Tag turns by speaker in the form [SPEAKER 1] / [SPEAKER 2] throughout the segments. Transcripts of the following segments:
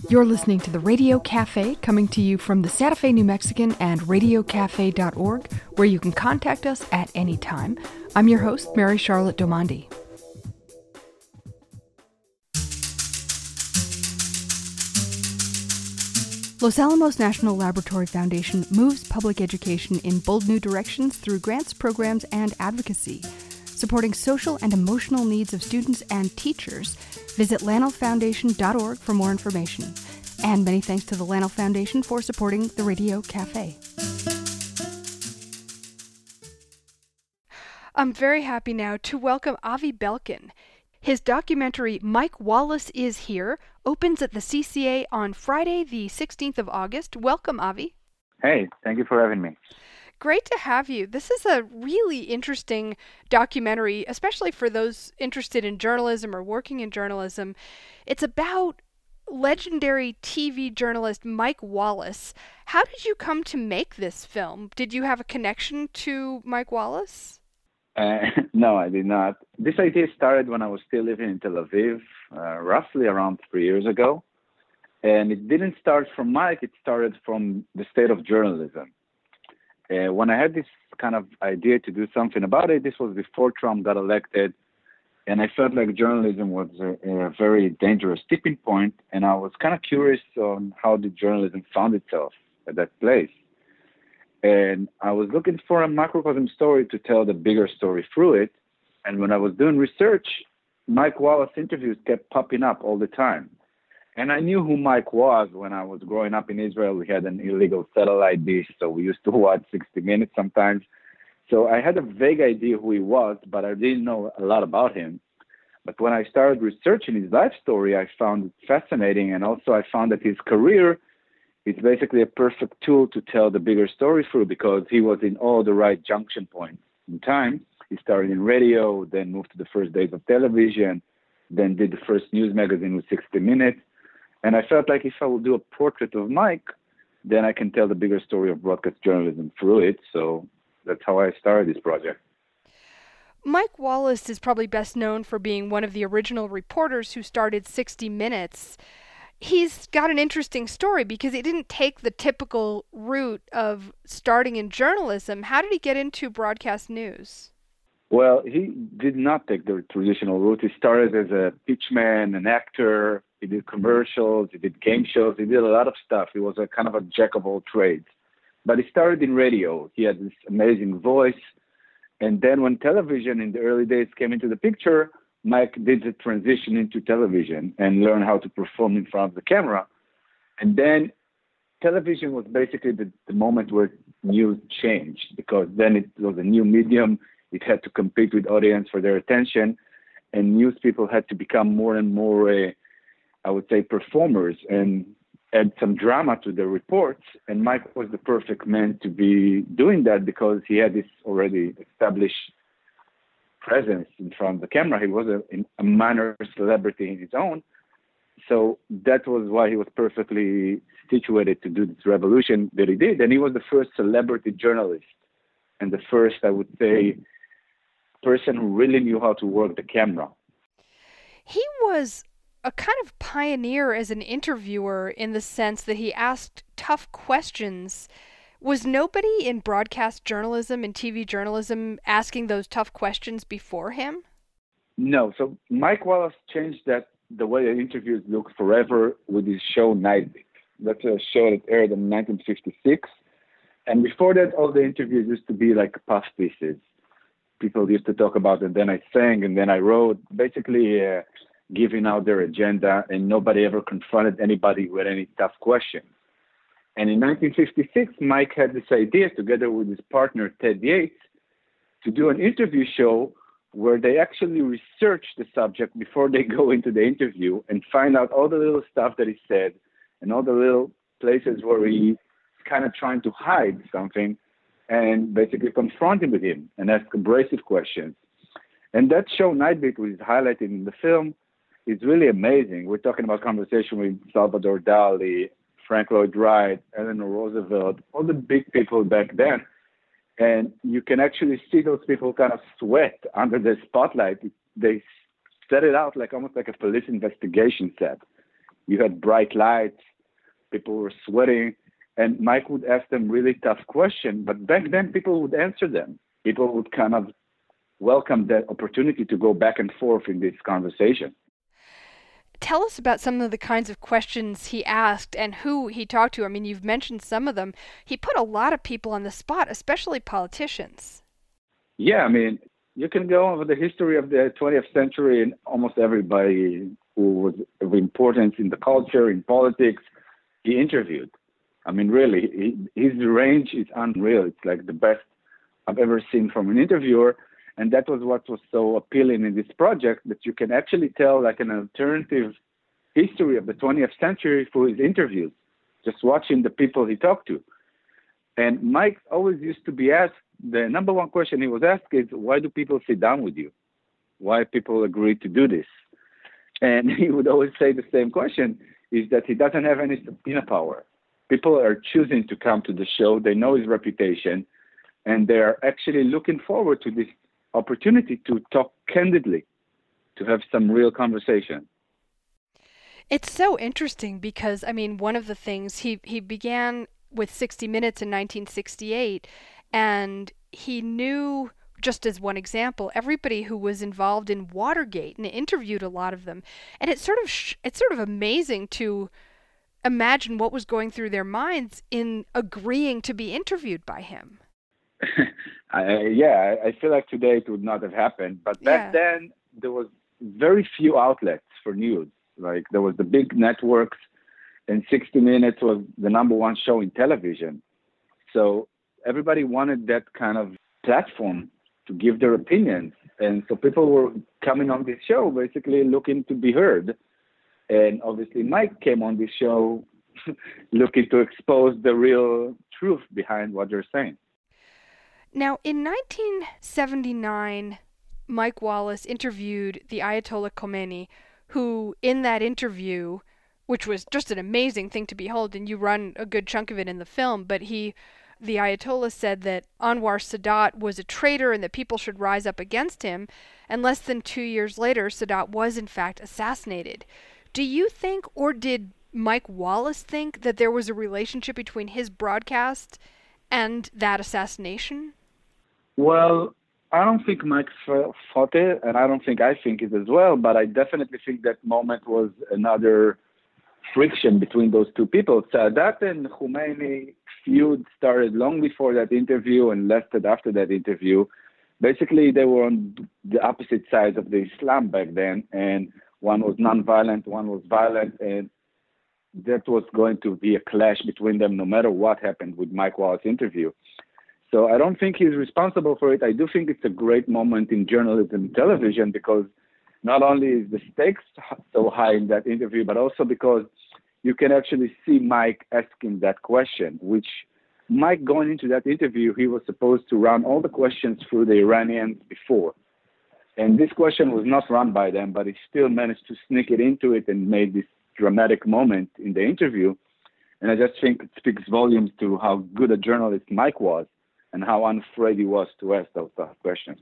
[SPEAKER 1] You're listening to the Radio Cafe, coming to you from the Santa Fe New Mexican and radiocafe.org, where you can contact us at any time. I'm your host, Mary Charlotte Domandi. Los Alamos National Laboratory Foundation moves public education in bold new directions through grants, programs, and advocacy. Supporting social and emotional needs of students and teachers, visit lanelfoundation.org for more information. And many thanks to the Lanel Foundation for supporting the Radio Cafe. I'm very happy now to welcome Avi Belkin. His documentary, Mike Wallace is Here, opens at the CCA on Friday, the 16th of August. Welcome, Avi.
[SPEAKER 2] Hey, thank you for having me.
[SPEAKER 1] Great to have you. This is a really interesting documentary, especially for those interested in journalism or working in journalism. It's about legendary TV journalist Mike Wallace. How did you come to make this film? Did you have a connection to Mike Wallace?
[SPEAKER 2] No, I did not. This idea started when I was still living in Tel Aviv, roughly around 3 years ago. And it didn't start from Mike, it started from the state of journalism. When I had this kind of idea to do something about it, this was before Trump got elected, and I felt like journalism was a very dangerous tipping point, and I was kind of curious on how the journalism found itself at that place. And I was looking for a macrocosm story to tell the bigger story through it, and when I was doing research, Mike Wallace interviews kept popping up all the time. And I knew who Mike was when I was growing up in Israel. We had an illegal satellite dish, so we used to watch 60 Minutes sometimes. So I had a vague idea who he was, but I didn't know a lot about him. But when I started researching his life story, I found it fascinating. And also I found that his career is basically a perfect tool to tell the bigger story through, because he was in all the right junction points in time. He started in radio, then moved to the first days of television, then did the first news magazine with 60 Minutes. And I felt like if I will do a portrait of Mike, then I can tell the bigger story of broadcast journalism through it. So that's how I started this project.
[SPEAKER 1] Mike Wallace is probably best known for being one of the original reporters who started 60 Minutes. He's got an interesting story because he didn't take the typical route of starting in journalism. How did he get into broadcast news?
[SPEAKER 2] Well, he did not take the traditional route. He started as a pitchman, an actor. He did commercials. He did game shows. He did a lot of stuff. He was a kind of a jack of all trades. But he started in radio. He had this amazing voice. And then when television in the early days came into the picture, Mike did the transition into television and learned how to perform in front of the camera. And then television was basically the moment where news changed, because then it was a new medium. It had to compete with audience for their attention, and news people had to become more and more, I would say, performers and add some drama to their reports. And Mike was the perfect man to be doing that because he had this already established presence in front of the camera. He was a minor celebrity in his own. So that was why he was perfectly situated to do this revolution that he did. And he was the first celebrity journalist and the first, I would say, person who really knew how to work the camera.
[SPEAKER 1] He was a kind of pioneer as an interviewer in the sense that he asked tough questions. Was nobody in broadcast journalism and TV journalism asking those tough questions before him?
[SPEAKER 2] No. So Mike Wallace changed that, the way that interviews look, forever with his show Nightbeat. That's a show that aired in 1956. And before that, all the interviews used to be like puff pieces. People used to talk about, and then I sang, and then I wrote, basically giving out their agenda, and nobody ever confronted anybody with any tough questions. And in 1956, Mike had this idea, together with his partner, Ted Yates, to do an interview show where they actually research the subject before they go into the interview and find out all the little stuff that he said and all the little places where he's kind of trying to hide something, and basically confront him with him and ask abrasive questions. And that show, Nightbeat, which is highlighted in the film, is really amazing. We're talking about conversation with Salvador Dali, Frank Lloyd Wright, Eleanor Roosevelt, all the big people back then. And you can actually see those people kind of sweat under the spotlight. They set it out like almost like a police investigation set. You had bright lights, people were sweating, and Mike would ask them really tough questions. But back then, people would answer them. People would kind of welcome that opportunity to go back and forth in this conversation.
[SPEAKER 1] Tell us about some of the kinds of questions he asked and who he talked to. I mean, you've mentioned some of them. He put a lot of people on the spot, especially politicians.
[SPEAKER 2] Yeah, I mean, you can go over the history of the 20th century and almost everybody who was of importance in the culture, in politics, he interviewed. I mean, really, his range is unreal. It's like the best I've ever seen from an interviewer. And that was what was so appealing in this project, that you can actually tell like an alternative history of the 20th century through his interviews, just watching the people he talked to. And Mike always used to be asked, the number one question he was asked is, why do people sit down with you? Why people agree to do this? And he would always say the same question, is that he doesn't have any subpoena power. People are choosing to come to the show. They know his reputation, and they're actually looking forward to this opportunity to talk candidly, to have some real conversation.
[SPEAKER 1] It's so interesting because, I mean, one of the things he began with 60 Minutes in 1968, and he knew, just as one example, everybody who was involved in Watergate and interviewed a lot of them. And it's sort of amazing to imagine what was going through their minds in agreeing to be interviewed by him.
[SPEAKER 2] I feel like today it would not have happened. But back then, there was very few outlets for news. Like, there was the big networks, and 60 Minutes was the number one show in television. So everybody wanted that kind of platform to give their opinions. And so people were coming on this show basically looking to be heard. And obviously Mike came on this show looking to expose the real truth behind what they're saying.
[SPEAKER 1] Now, in 1979, Mike Wallace interviewed the Ayatollah Khomeini, who, in that interview, which was just an amazing thing to behold, and you run a good chunk of it in the film, but the Ayatollah said that Anwar Sadat was a traitor and that people should rise up against him, and less than 2 years later, Sadat was in fact assassinated. Do you think, or did Mike Wallace think, that there was a relationship between his broadcast and that assassination?
[SPEAKER 2] Well, I don't think Mike thought it, and I don't think I think it as well, but I definitely think that moment was another friction between those two people. Sadat and Khomeini feud started long before that interview and lasted after that interview. Basically, they were on the opposite sides of the Islam back then, and one was non-violent, one was violent, and that was going to be a clash between them no matter what happened with Mike Wallace's interview. So I don't think he's responsible for it. I do think it's a great moment in journalism and television, because not only is the stakes so high in that interview, but also because you can actually see Mike asking that question, which Mike, going into that interview, he was supposed to run all the questions through the Iranians before. And this question was not run by them, but he still managed to sneak it into it and made this dramatic moment in the interview. And I just think it speaks volumes to how good a journalist Mike was and how unafraid he was to ask those tough questions.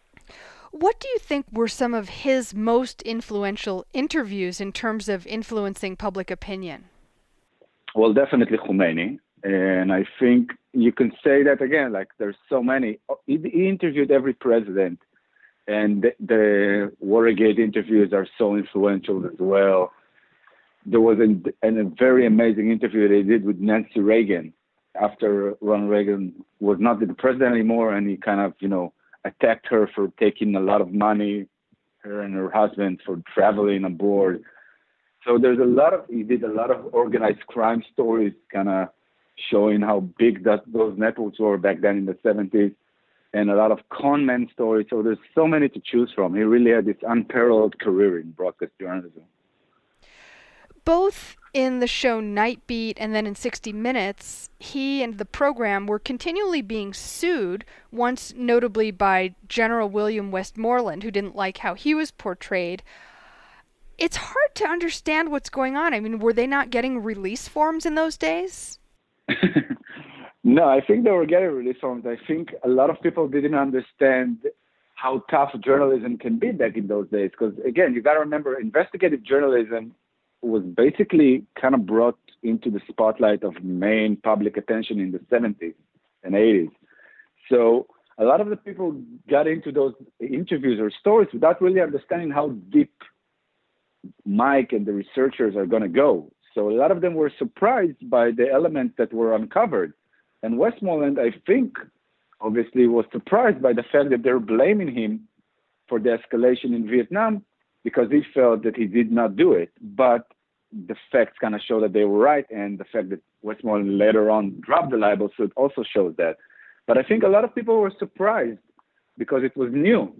[SPEAKER 1] What do you think were some of his most influential interviews in terms of influencing public opinion?
[SPEAKER 2] Well, definitely Khomeini. And I think you can say that again, like there's so many. He interviewed every president, and the Watergate interviews are so influential as well. There was a very amazing interview they did with Nancy Reagan after Ronald Reagan was not the president anymore, and he kind of, attacked her for taking a lot of money, her and her husband, for traveling abroad. So he did a lot of organized crime stories, kind of showing how big those networks were back then in the 70s, and a lot of con men stories. So there's so many to choose from. He really had this unparalleled career in broadcast journalism.
[SPEAKER 1] Both in the show Night Beat and then in 60 Minutes, he and the program were continually being sued, once notably by General William Westmoreland, who didn't like how he was portrayed. It's hard to understand what's going on. I mean, were they not getting release forms in those days?
[SPEAKER 2] No, I think they were getting release forms. I think a lot of people didn't understand how tough journalism can be back in those days. Because, again, you got to remember, investigative journalism was basically kind of brought into the spotlight of main public attention in the 70s and 80s. So a lot of the people got into those interviews or stories without really understanding how deep Mike and the researchers are going to go. So a lot of them were surprised by the elements that were uncovered. And Westmoreland, I think, obviously was surprised by the fact that they're blaming him for the escalation in Vietnam because he felt that he did not do it. But the facts kind of show that they were right, and the fact that Westmoreland later on dropped the libel suit also shows that. But I think a lot of people were surprised because it was new.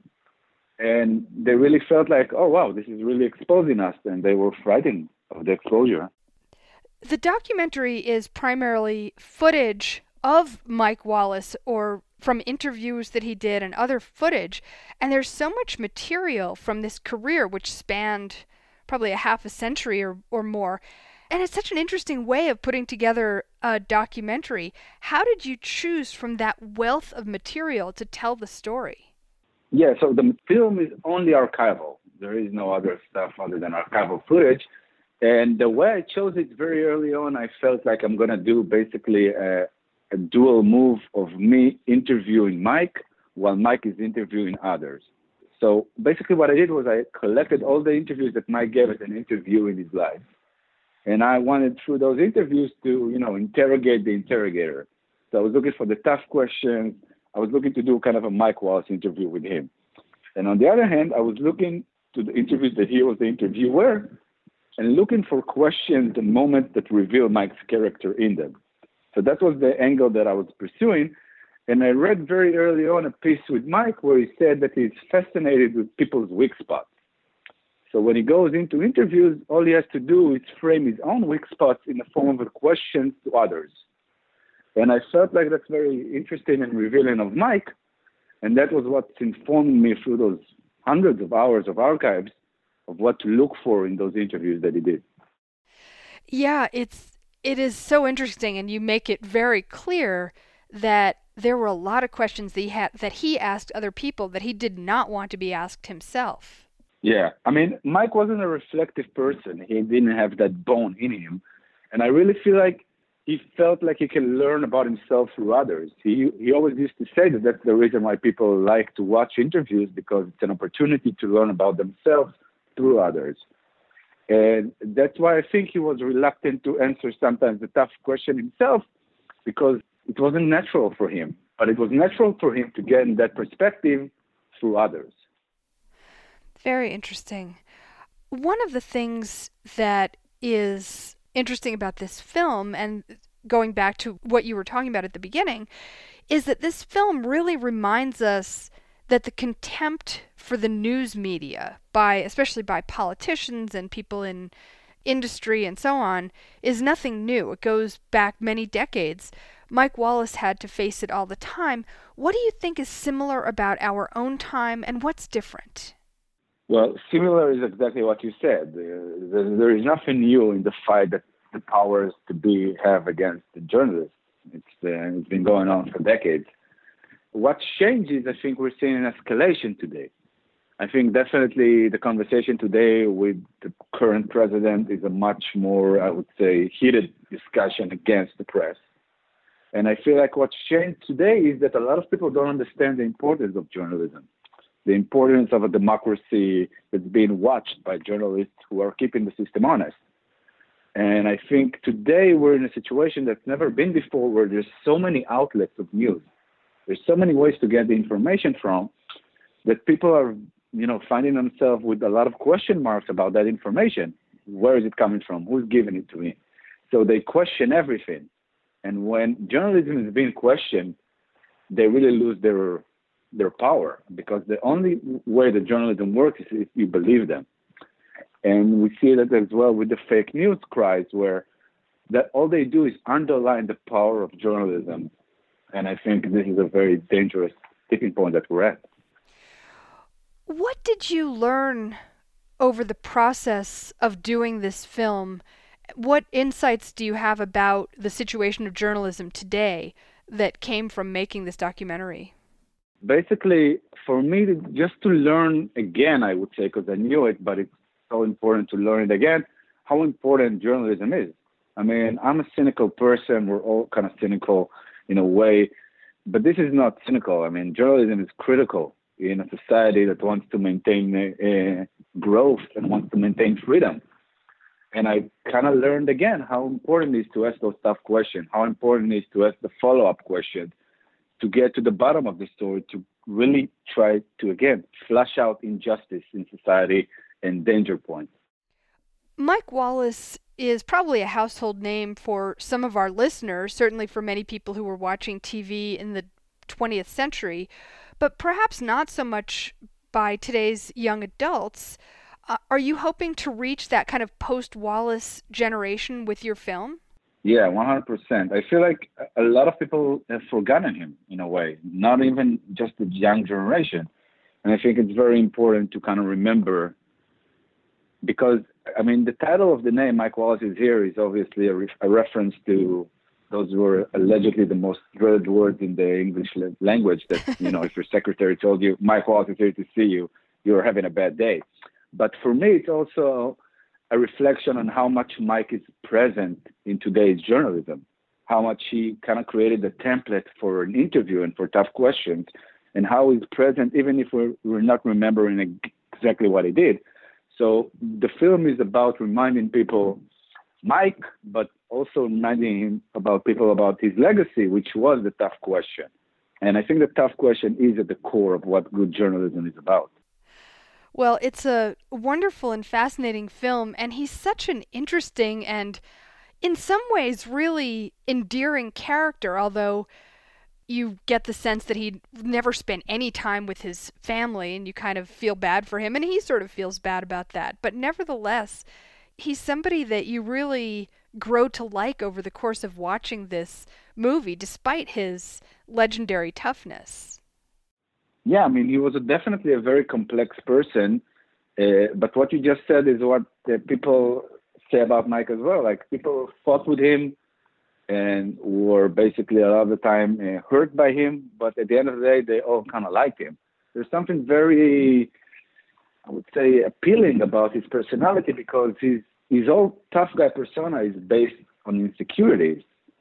[SPEAKER 2] And they really felt like, oh, wow, this is really exposing us. And they were frightened of the exposure.
[SPEAKER 1] The documentary is primarily footage of Mike Wallace, or from interviews that he did and other footage. And there's so much material from this career, which spanned probably a half a century or more. And it's such an interesting way of putting together a documentary. How did you choose from that wealth of material to tell the story?
[SPEAKER 2] Yeah, so the film is only archival. There is no other stuff other than archival footage. And the way I chose it very early on, I felt like I'm going to do basically a dual move of me interviewing Mike while Mike is interviewing others. So basically what I did was I collected all the interviews that Mike gave as an interview in his life. And I wanted through those interviews to, interrogate the interrogator. So I was looking for the tough questions. I was looking to do kind of a Mike Wallace interview with him. And on the other hand, I was looking to the interviews that he was the interviewer and looking for questions and moments that reveal Mike's character in them. So that was the angle that I was pursuing. And I read very early on a piece with Mike where he said that he's fascinated with people's weak spots. So when he goes into interviews, all he has to do is frame his own weak spots in the form of a question to others. And I felt like that's very interesting and revealing of Mike. And that was what's informed me through those hundreds of hours of archives of what to look for in those interviews that he did.
[SPEAKER 1] Yeah, it is so interesting, and you make it very clear that there were a lot of questions that he asked other people that he did not want to be asked himself.
[SPEAKER 2] Yeah, I mean, Mike wasn't a reflective person. He didn't have that bone in him. And I really feel like he felt like he can learn about himself through others. He always used to say that that's the reason why people like to watch interviews, because it's an opportunity to learn about themselves through others. And that's why I think he was reluctant to answer sometimes the tough question himself, because it wasn't natural for him. But it was natural for him to get that perspective through others.
[SPEAKER 1] Very interesting. One of the things that is interesting about this film, and going back to what you were talking about at the beginning, is that this film really reminds us that the contempt for the news media, especially by politicians and people in industry and so on, is nothing new. It goes back many decades. Mike Wallace had to face it all the time. What do you think is similar about our own time, and what's different?
[SPEAKER 2] Well, similar is exactly what you said. There is nothing new in the fight that the powers to be have against the journalists. It's been going on for decades. What changes, I think we're seeing an escalation today. I think definitely the conversation today with the current president is a much more, I would say, heated discussion against the press. And I feel like what's changed today is that a lot of people don't understand the importance of journalism, the importance of a democracy that's being watched by journalists who are keeping the system honest. And I think today we're in a situation that's never been before, where there's so many outlets of news. There's so many ways to get the information from that people are, finding themselves with a lot of question marks about that information. Where is it coming from? Who's giving it to me? So they question everything. And when journalism is being questioned, they really lose their power, because the only way the journalism works is if you believe them. And we see that as well with the fake news cries, where that all they do is underline the power of journalism. And I think this is a very dangerous tipping point that we're at.
[SPEAKER 1] What did you learn over the process of doing this film? What insights do you have about the situation of journalism today that came from making this documentary?
[SPEAKER 2] Basically, for me, just to learn again, I would say, because I knew it, but it's so important to learn it again. how important journalism is. I mean, I'm a cynical person. We're all kind of cynical in a way, but this is not cynical. I mean, journalism is critical in a society that wants to maintain growth and wants to maintain freedom. And I kind of learned again how important it is to ask those tough questions, how important it is to ask the follow-up question, to get to the bottom of the story, to really try to, again, flush out injustice in society and danger points.
[SPEAKER 1] Mike Wallace is probably a household name for some of our listeners, certainly for many people who were watching TV in the 20th century, but perhaps not so much by today's young adults. Are you hoping to reach that kind of post-Wallace generation with your film?
[SPEAKER 2] Yeah, 100%. I feel like a lot of people have forgotten him in a way, not even just the young generation. And I think it's very important to kind of remember, because, I mean, the title of the name, Mike Wallace is Here, is obviously a reference to those were allegedly the most dreaded words in the English language that, you know, if your secretary told you, Mike Wallace is here to see you, you're having a bad day. But for me, it's also a reflection on how much Mike is present in today's journalism, how much he kind of created a template for an interview and for tough questions, and how he's present even if we're not remembering exactly what he did. So the film is about reminding people Mike, but also reminding him about people about his legacy, which was the tough question. And I think the tough question is at the core of what good journalism is about.
[SPEAKER 1] Well, it's a wonderful and fascinating film, and he's such an interesting and, in some ways, really endearing character, although you get the sense that he never spent any time with his family, and you kind of feel bad for him, and he sort of feels bad about that. But nevertheless, he's somebody that you really grow to like over the course of watching this movie, despite his legendary toughness.
[SPEAKER 2] Yeah, I mean, he was definitely a very complex person. But what you just said is what people say about Mike as well. Like, people fought with him and were basically a lot of the time hurt by him. But at the end of the day, they all kind of liked him. There's something very, I would say, appealing about his personality, because his whole tough guy persona is based on insecurities,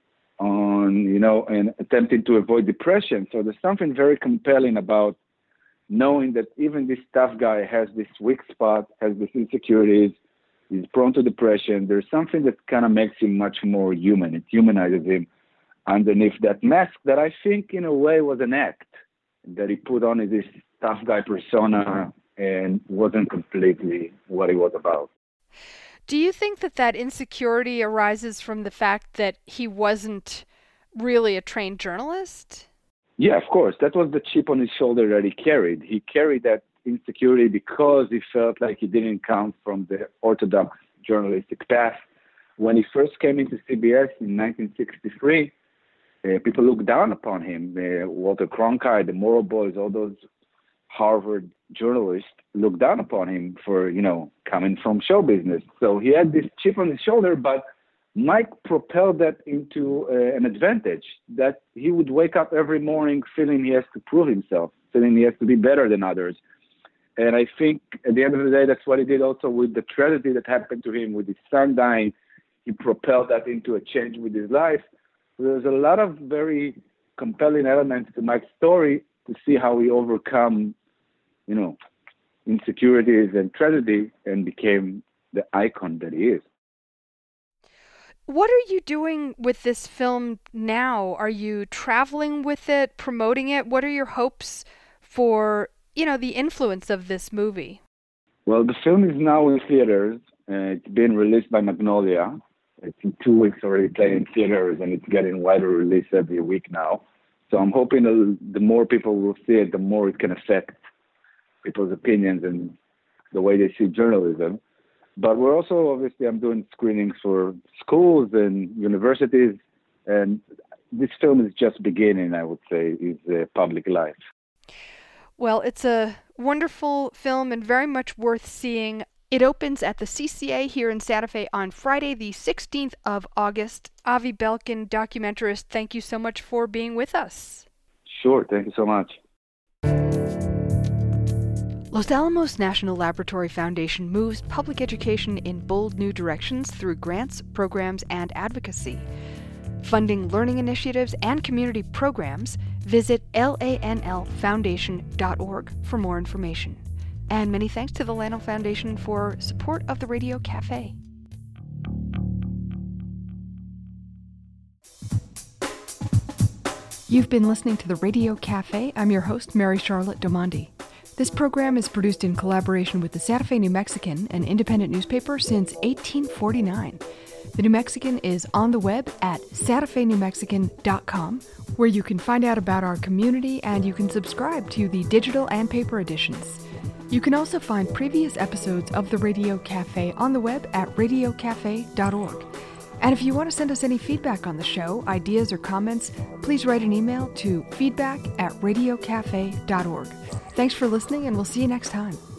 [SPEAKER 2] on, you know, and attempting to avoid depression. So there's something very compelling about knowing that even this tough guy has this weak spot, has these insecurities, is prone to depression. There's something that kind of makes him much more human. It humanizes him underneath that mask that I think in a way was an act that he put on this tough guy persona and wasn't completely what he was about.
[SPEAKER 1] Do you think that that insecurity arises from the fact that he wasn't really a trained journalist?
[SPEAKER 2] Yeah, of course. That was the chip on his shoulder that he carried. He carried that insecurity because he felt like he didn't come from the orthodox journalistic path. When he first came into CBS in 1963, people looked down upon him. Walter Cronkite, the Morrow Boys, all those Harvard journalists looked down upon him for, you know, coming from show business. So he had this chip on his shoulder, but Mike propelled that into an advantage, that he would wake up every morning feeling he has to prove himself, feeling he has to be better than others. And I think at the end of the day, that's what he did also with the tragedy that happened to him with his son dying. He propelled that into a change with his life. So there's a lot of very compelling elements to Mike's story to see how he overcome, you know, insecurities and tragedy and became the icon that he is.
[SPEAKER 1] What are you doing with this film now? Are you traveling with it, promoting it? What are your hopes for, you know, the influence of this movie?
[SPEAKER 2] Well, the film is now in theaters. It's been released by Magnolia. It's in 2 weeks already playing in theaters, and it's getting wider release every week now. So I'm hoping the more people will see it, the more it can affect people's opinions and the way they see journalism. But we're also, obviously, I'm doing screenings for schools and universities, and this film is just beginning, I would say, is public life.
[SPEAKER 1] Well, it's a wonderful film and very much worth seeing. It opens at the CCA here in Santa Fe on Friday, the 16th of August. Avi Belkin, documentarist, thank you so much for being with us.
[SPEAKER 2] Sure, thank you so much.
[SPEAKER 1] Los Alamos National Laboratory Foundation moves public education in bold new directions through grants, programs, and advocacy. Funding learning initiatives and community programs, visit lanlfoundation.org for more information. And many thanks to the Lano Foundation for support of the Radio Cafe. You've been listening to the Radio Cafe. I'm your host, Mary Charlotte Domandi. This program is produced in collaboration with the Santa Fe New Mexican, an independent newspaper since 1849. The New Mexican is on the web at santafenewmexican.com, where you can find out about our community and you can subscribe to the digital and paper editions. You can also find previous episodes of the Radio Cafe on the web at radiocafe.org. And if you want to send us any feedback on the show, ideas or comments, please write an email to feedback@radiocafe.org. Thanks for listening, and we'll see you next time.